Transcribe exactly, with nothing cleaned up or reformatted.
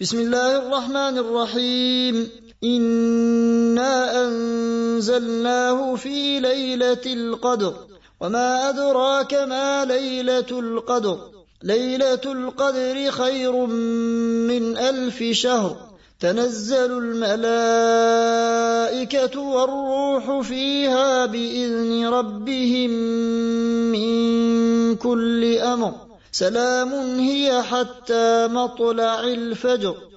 بسم الله الرحمن الرحيم. إنا أنزلناه في ليلة القدر وما أدراك ما ليلة القدر ليلة القدر خير من ألف شهر تنزل الملائكة والروح فيها بإذن ربهم من كل أمر سلام هي حتى مطلع الفجر.